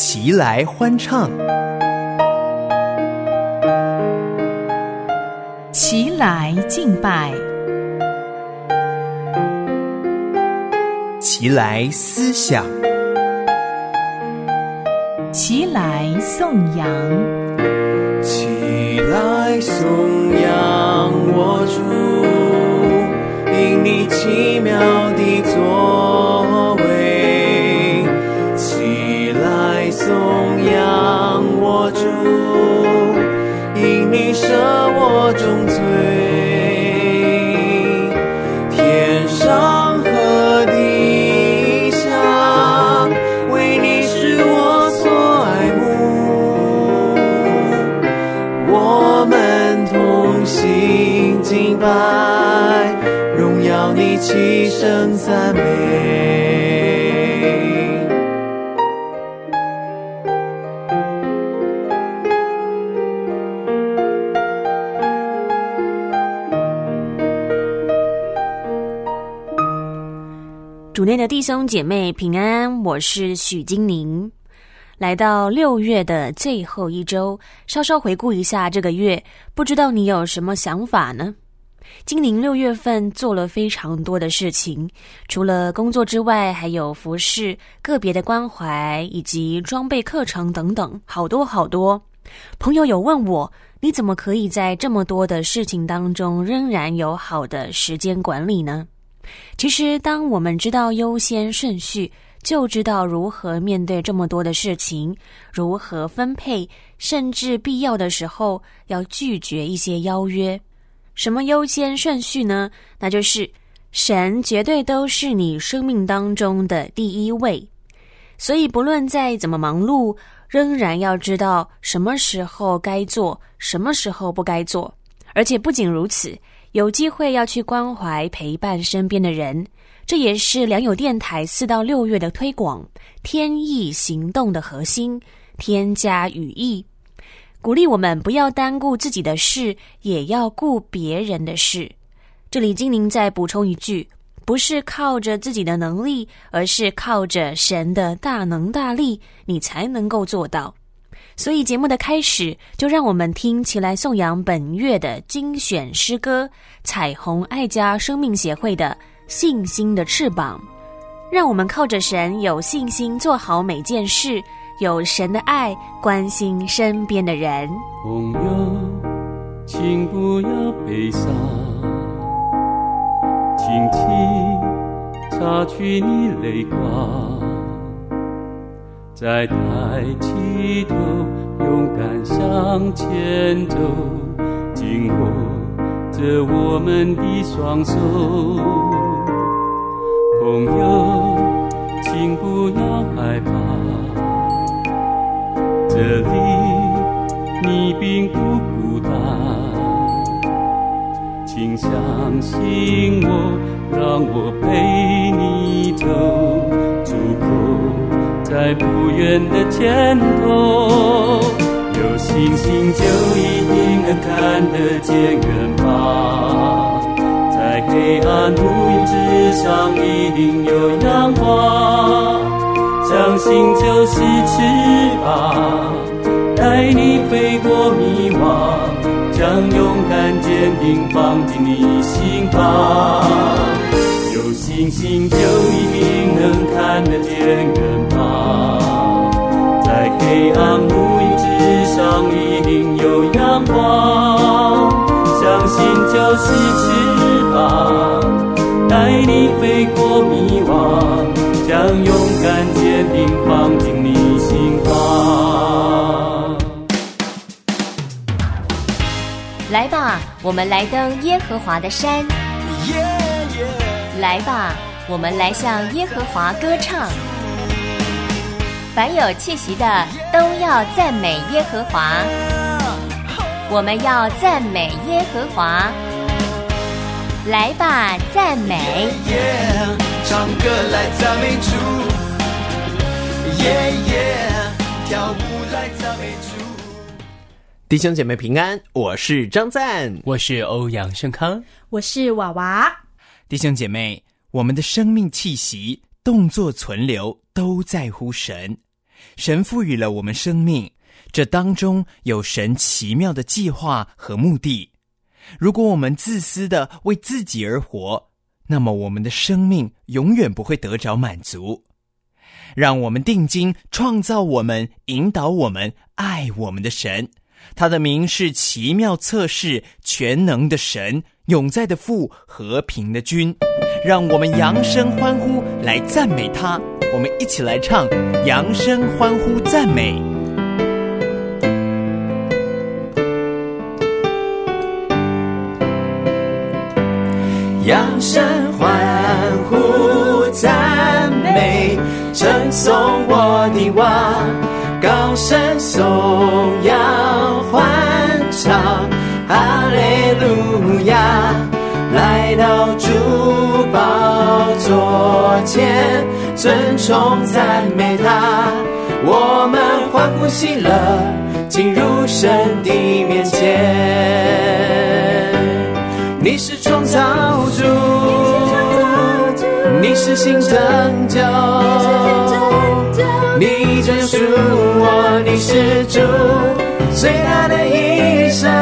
齐来欢唱， 齐来敬拜， 齐来思想， 齐来颂扬， 齐来颂扬我主，因你奇妙的作为。齐来颂扬我主，因你赦我重罪。天上和地下，为你是我所爱慕。我们同心敬拜，荣耀你，齐声赞美。 主内的弟兄姐妹平安，我是许金宁。来到6月的最后一周，稍稍回顾一下这个月，不知道你有什么想法呢？金宁6月份做了非常多的事情，除了工作之外，还有服事、个别的关怀以及装备课程等等，好多好多。朋友有问我，你怎么可以在这么多的事情当中仍然有好的时间管理呢？其实当我们知道优先顺序，就知道如何面对这么多的事情，如何分配，甚至必要的时候要拒绝一些邀约。什么优先顺序呢？那就是神绝对都是你生命当中的第一位。所以不论再怎么忙碌，仍然要知道什么时候该做，什么时候不该做。而且不仅如此，有机会要去关怀陪伴身边的人，这也是良友电台4到6月的推广天意行动的核心，添加语义，鼓励我们不要单顾自己的事，也要顾别人的事。这里金宁再补充一句，不是靠着自己的能力，而是靠着神的大能大力，你才能够做到。所以节目的开始，就让我们听齐来颂扬本月的精选诗歌，彩虹爱家生命协会的信心的翅膀。让我们靠着神有信心做好每件事，有神的爱关心身边的人。 朋友，请不要悲伤，轻轻擦去你泪光，再抬起头，勇敢向前走，紧握着我们的双手。朋友，请不要害怕，这里你并不孤单，请相信我，让我陪你走，出口在不远的前头。有信心就一定能看得见远方，在黑暗乌云之上一定有阳光。相信就是翅膀，带你飞过迷惘，将勇敢坚定放进你心房。有信心就一定能看得见远方，在黑暗乌云之上一定有阳光。相信就是翅膀，带你飞过迷惘，将勇敢坚定放进你心房。 来吧，我们来登耶和华的山，来吧，我们来向耶和华歌唱。凡有气息的都要赞美耶和华，我们要赞美耶和华。来吧，赞美， 唱歌来赞美主，跳舞来赞美主。 弟兄姐妹平安，我是张赞， 我是欧阳盛康， 我是娃娃。 弟兄姐妹，我们的生命气息、动作存留都在乎神。 神赋予了我们生命，这当中有神奇妙的计划和目的。如果我们自私地为自己而活，那么我们的生命永远不会得着满足。让我们定睛创造我们、引导我们、爱我们的神，他的名是奇妙测试、全能的神、永在的父、和平的君。让我们扬声欢呼来赞美他。我们一起来唱，扬声欢呼赞美。 扬声欢呼赞美，称颂我的王，高声颂扬欢唱，哈利路亚！来到主宝座前，尊崇赞美他，我们欢呼喜乐，进入神的面前。你是创造主，你是新拯救，你救赎我，你是主最大的医生，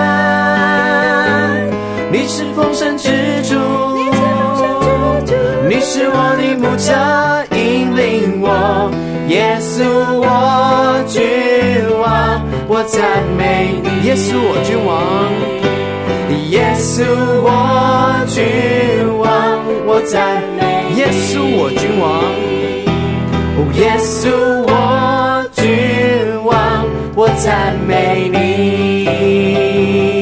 你是丰盛之主，你是我的牧者，引领我，耶稣我君王，我赞美你，耶稣我君王。耶稣我君王，我赞美耶稣我君王，耶稣我君王，我赞美你。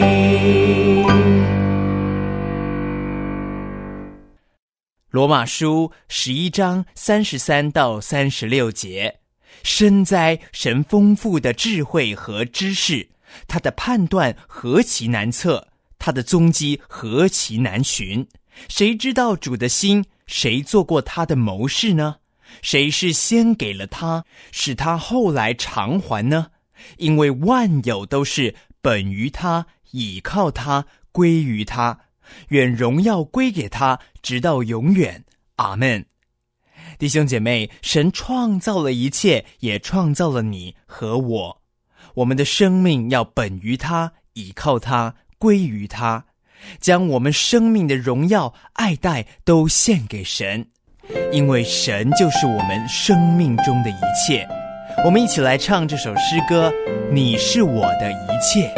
罗马书11章33到36节，深哉神丰富的智慧和知识，他的判断何其难测，他的踪迹何其难寻。谁知道主的心？谁做过他的谋士呢？谁是先给了他，使他后来偿还呢？因为万有都是本于他，倚靠他，归于他，愿荣耀归给他，直到永远。阿们。弟兄姐妹，神创造了一切，也创造了你和我。我们的生命要本于他，倚靠他，归于他，将我们生命的荣耀、爱戴都献给神，因为神就是我们生命中的一切。我们一起来唱这首诗歌，你是我的一切。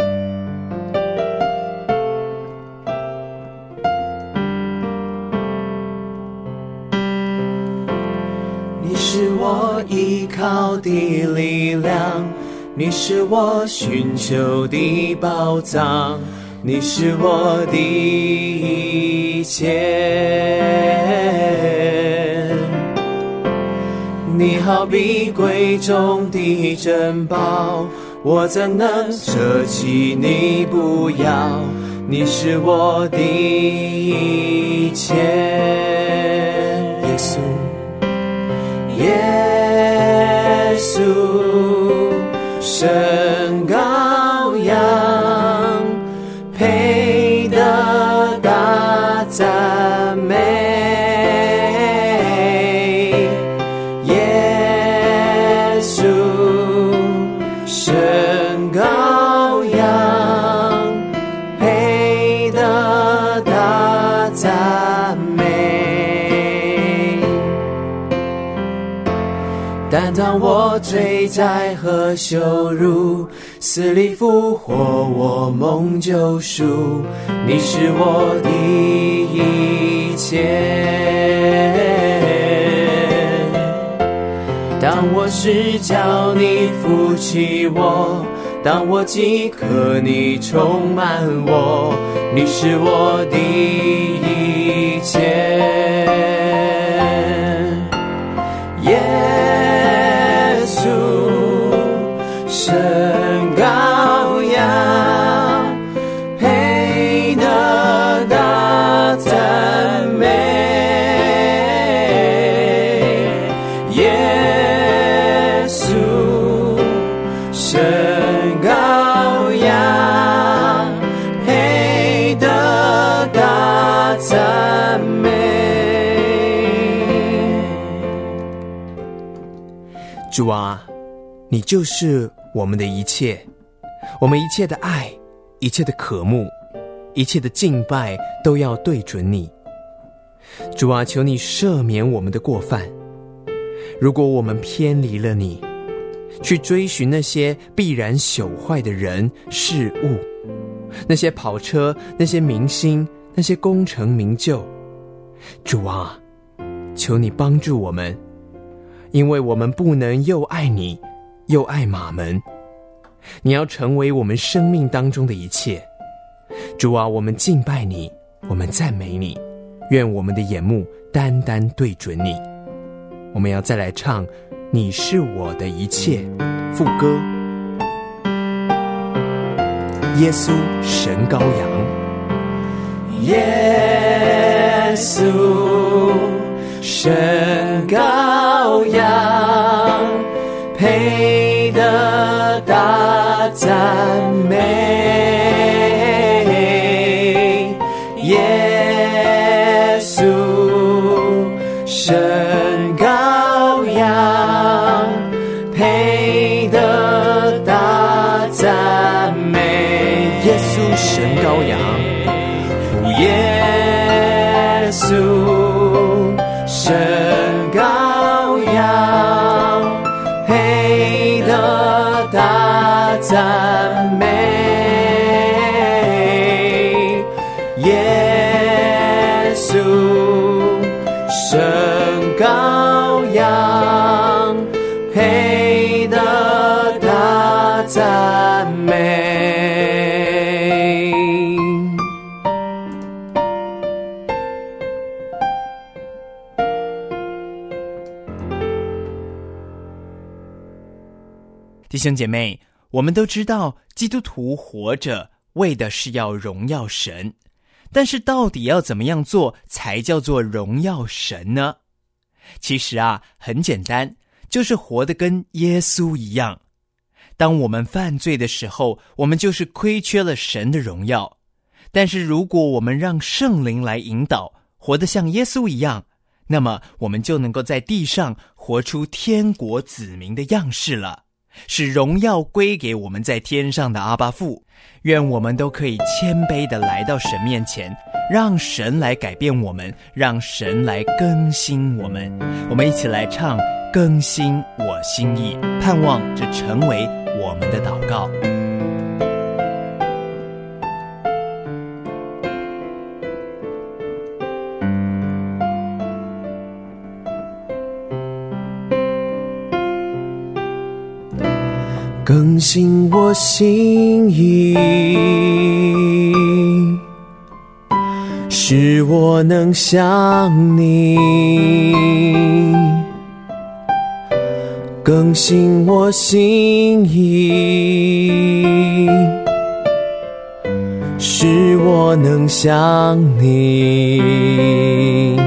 你是我依靠的力量，你是我寻求的宝藏，你是我的一切。你好比贵重的珍宝，我怎能舍弃你不要？你是我的一切。耶稣，耶稣，神羔羊，配得大赞美。耶稣，神羔羊，配得大赞美。但当我罪灾和羞辱，死里复活，我蒙救赎，你是我的一切。当我是叫你扶起我，当我饥渴你充满我，你是我的一切。耶稣，神羔羊，配得大赞美。耶稣，神羔羊，配得大赞美。 主啊， 你就是我们的一切，我们一切的爱，一切的渴慕，一切的敬拜都要对准你。主啊，求你赦免我们的过犯。如果我们偏离了你，去追寻那些必然朽坏的人事物，那些跑车，那些明星，那些功成名就，主啊，求你帮助我们，因为我们不能又爱你又爱马门。你要成为我们生命当中的一切。主啊，我们敬拜你，我们赞美你，愿我们的眼目单单对准你。我们要再来唱你是我的一切副歌。耶稣神羔羊， 耶稣神羔羊，配得大赞美。耶稣神羔羊，配得大赞美。 耶稣神羔羊， 耶稣神羔羊，配得大赞美。耶稣神羔羊，配得大赞美。 弟兄姐妹，我们都知道基督徒活着为的是要荣耀神，但是到底要怎么样做才叫做荣耀神呢？其实啊，很简单，就是活得跟耶稣一样。当我们犯罪的时候，我们就是亏缺了神的荣耀，但是如果我们让圣灵来引导，活得像耶稣一样，那么我们就能够在地上活出天国子民的样式了，使荣耀归给我们在天上的阿爸父。愿我们都可以谦卑地来到神面前，让神来改变我们，让神来更新我们。我们一起来唱更新我心意，盼望这成为我们的祷告。 更新我心意，使我能像你。更新我心意，使我能像你。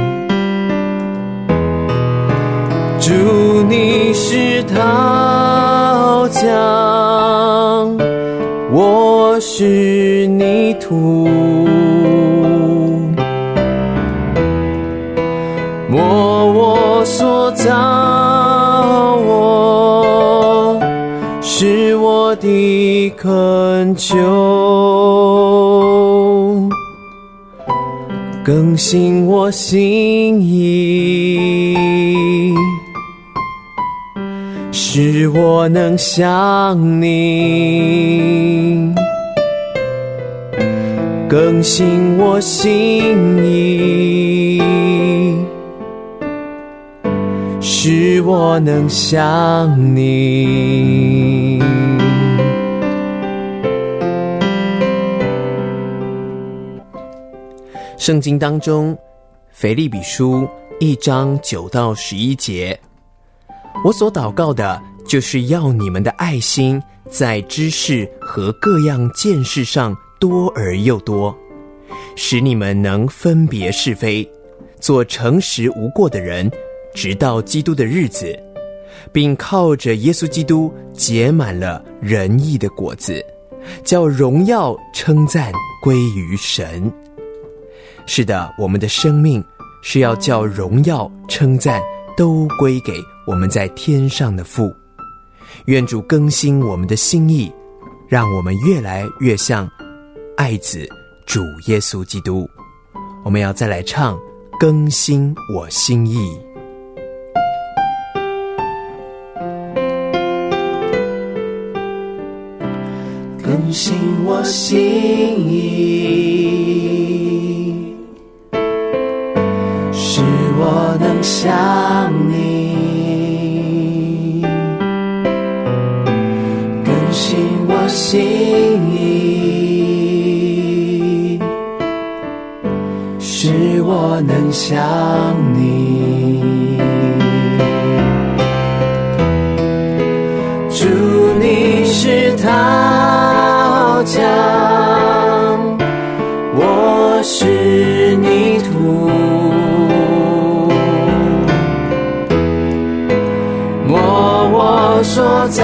主，你是陶匠，我是泥土，摸我所造，我是我的恳求。更新我心意，使我能像你。更新我心意，使我能像你。圣经当中，腓立比书1章9到11节，我所祷告的，就是要你们的爱心在知识和各样见识上多而又多，使你们能分别是非，做诚实无过的人，直到基督的日子，并靠着耶稣基督结满了仁义的果子，叫荣耀称赞归于神。是的，我们的生命是要叫荣耀称赞都归给我们在天上的父。 愿主更新我们的心意，让我们越来越像爱子主耶稣基督。我们要再来唱更新我心意。 更新我心意，使我能像你。更新我心意，使我能像你。主，你是陶匠，我是泥土，摸我塑造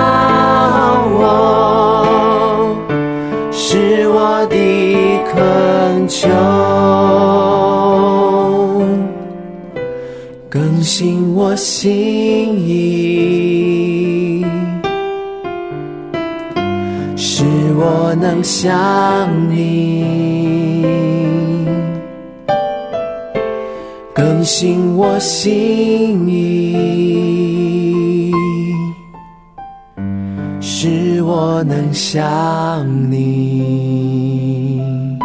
我，是我的恳求。更新我心意，使我能像你。更新我心意，使我能像你。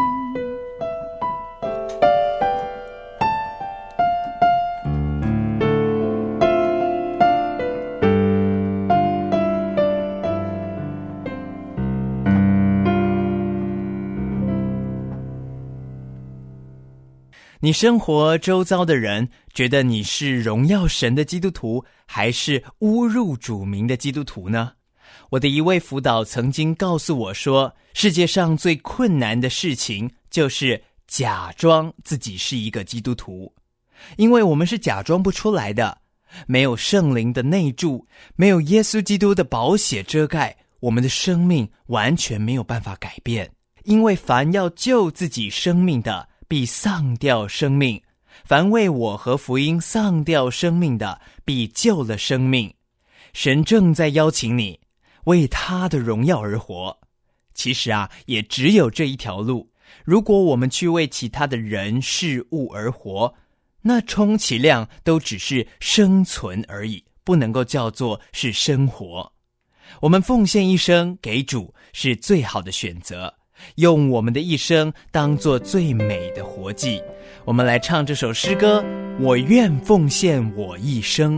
你生活周遭的人觉得你是荣耀神的基督徒，还是侮辱主名的基督徒呢？我的一位辅导曾经告诉我说，世界上最困难的事情就是假装自己是一个基督徒，因为我们是假装不出来的。没有圣灵的内住，没有耶稣基督的宝血遮盖，我们的生命完全没有办法改变。因为凡要救自己生命的，必丧掉生命；凡为我和福音丧掉生命的，必救了生命。神正在邀请你为他的荣耀而活。其实也只有这一条路。如果我们去为其他的人事物而活，那充其量都只是生存而已，不能够叫做是生活。我们奉献一生给主是最好的选择，用我们的一生当作最美的活祭。我们来唱这首诗歌，我愿奉献我一生。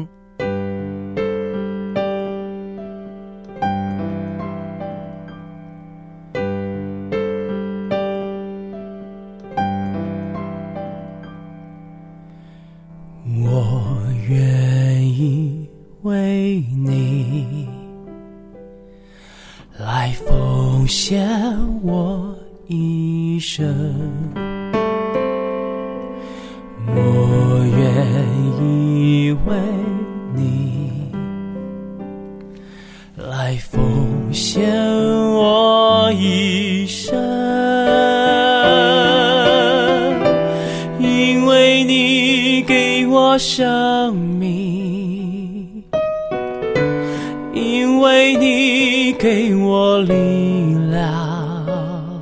我愿意为你来奉献我一生，我愿意为你来奉献我一生，因为你给我生命，因为你给我力量，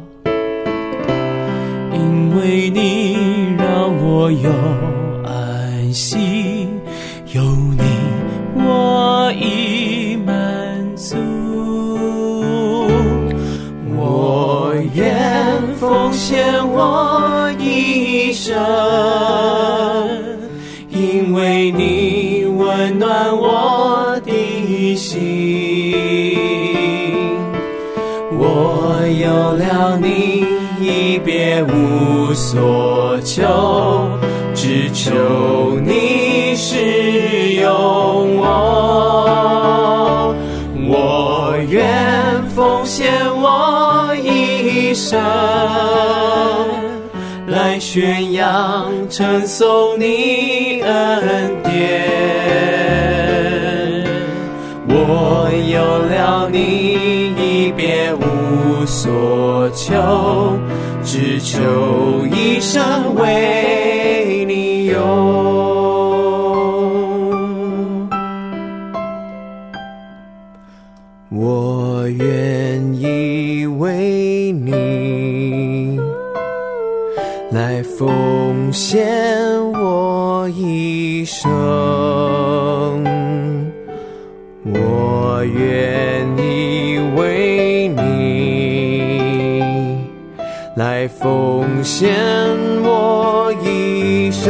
因为你让我有安息，有你我已满足。我愿奉献我一生，因为你温暖我的心，我有了你已别无所求，只求你使用我。我愿奉献我一生，来宣扬称颂你恩典。我有了你已别无所求，只求一生为你用。 生，我愿意为你来奉献我一生，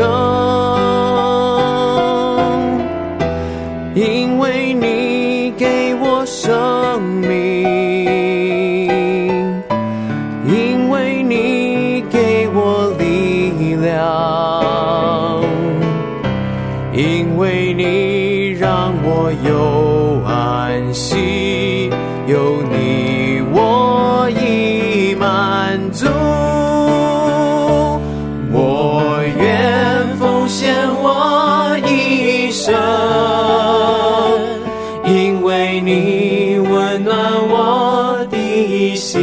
因为你给我生命，因为你给我力量，因为你让我有安息，有你我已满足。我愿奉献我一生，因为你温暖我的心。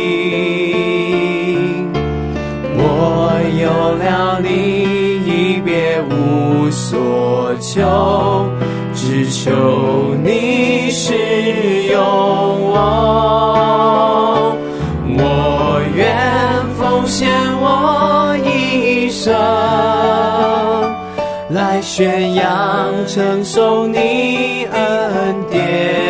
我有了你，已别无所求，只求你使用我。我愿奉献我一生，来宣扬承受你恩典。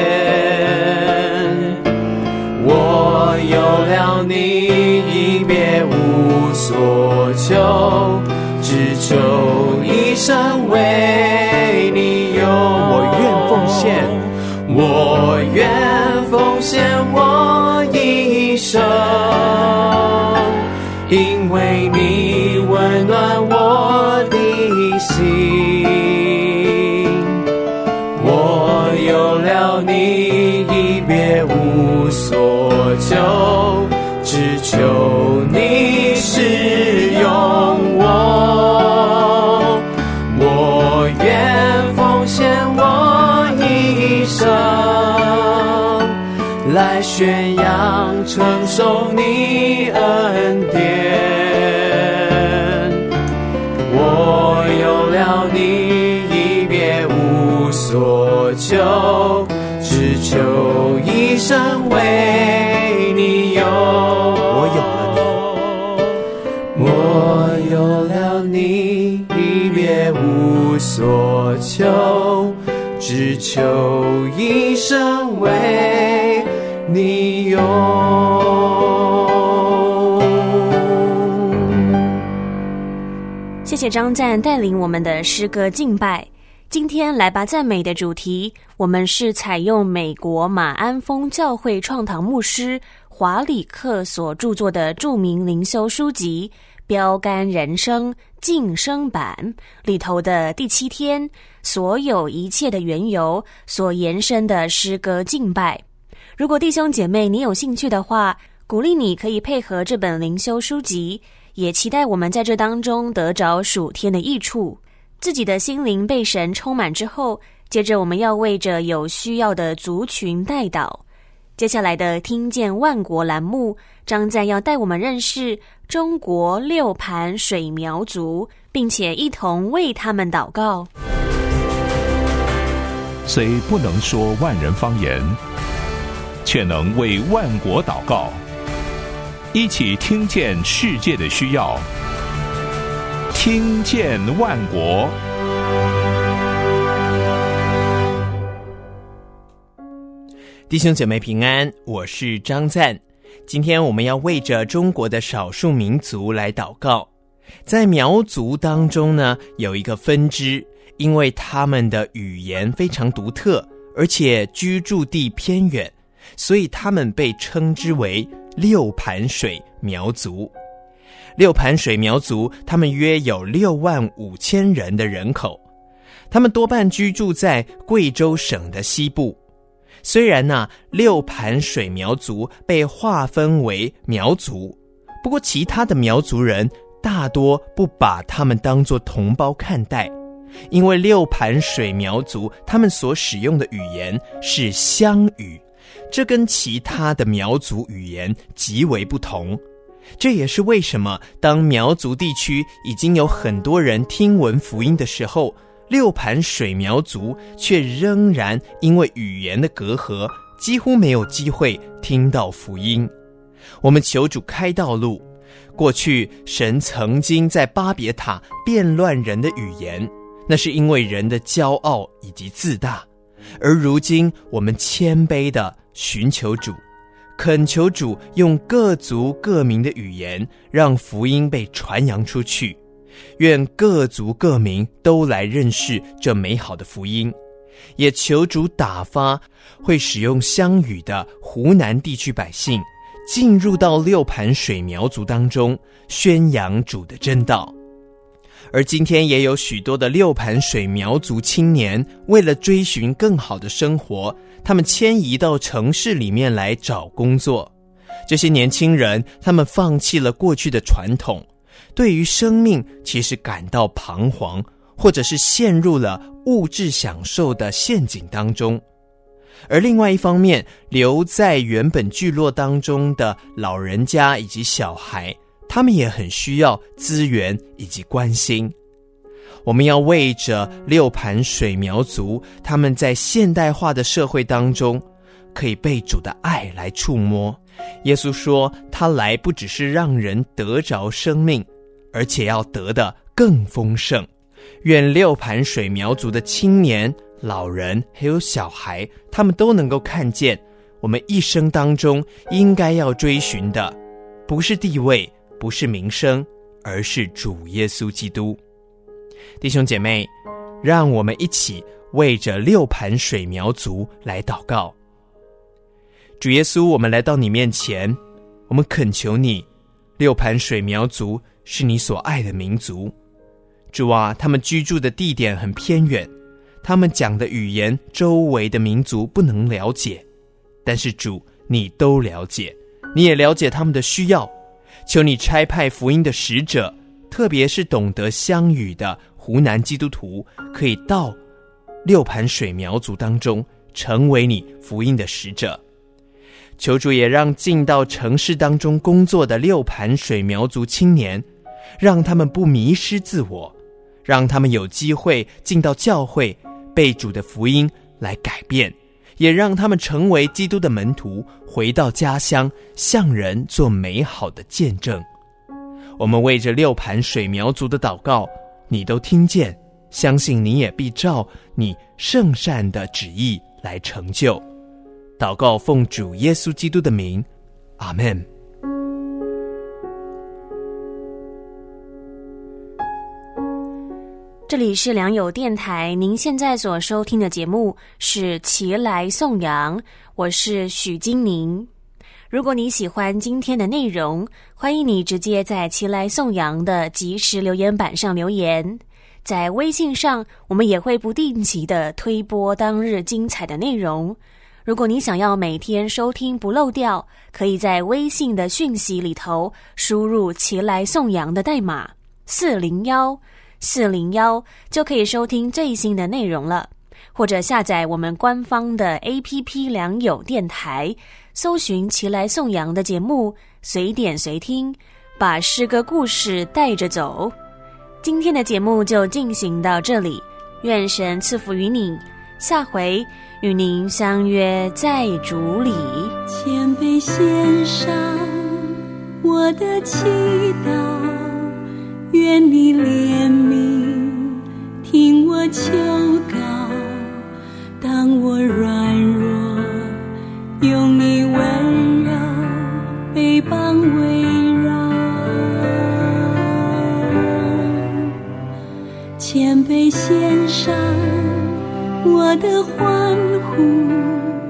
我有了你，已别无所求，只求一生为你用。我愿奉献，我愿奉献我一生，因为你温暖我的心。我有了你，已别无所求，只求你使用我。我愿奉献我一生，来宣扬承受你恩典。我有了你，已别无所求，只求一生为你用。我有了你，已别无所求，只求一生为你用。 谢谢张赞带领我们的诗歌敬拜。今天来吧赞美的主题，我们是采用美国马鞍峰教会创堂牧师华里克所著作的著名灵修书籍《标杆人生晋升版》里头的第7天所有一切的缘由所延伸的诗歌敬拜。如果弟兄姐妹你有兴趣的话，鼓励你可以配合这本灵修书籍，也期待我们在这当中得着属天的益处，自己的心灵被神充满之后，接着我们要为着有需要的族群代祷。接下来的听见万国栏目，张赞要带我们认识中国6盘水苗族，并且一同为他们祷告。 虽不能说万人方言，却能为万国祷告，一起听见世界的需要，听见万国。 弟兄姐妹平安，我是张赞。今天我们要为着中国的少数民族来祷告。在苗族当中呢，有一个分支，因为他们的语言非常独特，而且居住地偏远，所以他们被称之为6盘水苗族。6盘水苗族，他们约有65000人的人口，他们多半居住在贵州省的西部。虽然6盘水苗族被划分为苗族，不过其他的苗族人大多不把他们当作同胞看待，因为6盘水苗族他们所使用的语言是乡语，这跟其他的苗族语言极为不同。这也是为什么当苗族地区已经有很多人听闻福音的时候，6盘水苗族却仍然因为语言的隔阂，几乎没有机会听到福音。我们求主开道路。过去神曾经在巴别塔变乱人的语言， 那是因为人的骄傲以及自大。而如今我们谦卑地寻求主，恳求主用各族各民的语言，让福音被传扬出去。愿各族各民都来认识这美好的福音，也求主打发会使用乡语的湖南地区百姓，进入到六盘水苗族当中，宣扬主的真道。而今天也有许多的六盘水苗族青年，为了追寻更好的生活，他们迁移到城市里面来找工作。这些年轻人，他们放弃了过去的传统，对于生命其实感到彷徨，或者是陷入了物质享受的陷阱当中。而另外一方面，留在原本聚落当中的老人家以及小孩，他们也很需要资源以及关心。我们要为着六盘水苗族，他们在现代化的社会当中，可以被主的爱来触摸。耶稣说，他来不只是让人得着生命，而且要得的更丰盛。愿六盘水苗族的青年、老人还有小孩，他们都能够看见，我们一生当中应该要追寻的，不是地位，不是名声，而是主耶稣基督。弟兄姐妹，让我们一起为着六盘水苗族来祷告。主耶稣，我们来到你面前，我们恳求你，六盘水苗族是你所爱的民族。主啊，他们居住的地点很偏远，他们讲的语言周围的民族不能了解，但是主，你都了解，你也了解他们的需要。求你差派福音的使者，特别是懂得乡语的湖南基督徒，可以到六盘水苗族当中，成为你福音的使者。求主也让进到城市当中工作的六盘水苗族青年，让他们不迷失自我，让他们有机会进到教会，被主的福音来改变，也让他们成为基督的门徒，回到家乡，向人做美好的见证。我们为着六盘水苗族的祷告，你都听见，相信你也必照你圣善的旨意来成就。祷告奉主耶稣基督的名，阿们。 这里是良友电台，您现在所收听的节目是齐来颂扬，我是许金宁。如果你喜欢今天的内容，欢迎你直接在齐来颂扬的即时留言板上留言。在微信上，我们也会不定期的推播当日精彩的内容。如果你想要每天收听不漏掉，可以在微信的讯息里头输入齐来颂扬的代码401，就可以收听最新的内容了。或者下载我们官方的 APP 良友电台，搜寻齐来颂扬的节目，随点随听，把诗歌故事带着走。今天的节目就进行到这里，愿神赐福于你，下回与您相约在主里。 谦卑献上我的祈祷，愿你怜悯听我求告。当我软弱，用你温柔背膀围绕，谦卑献上我的欢呼，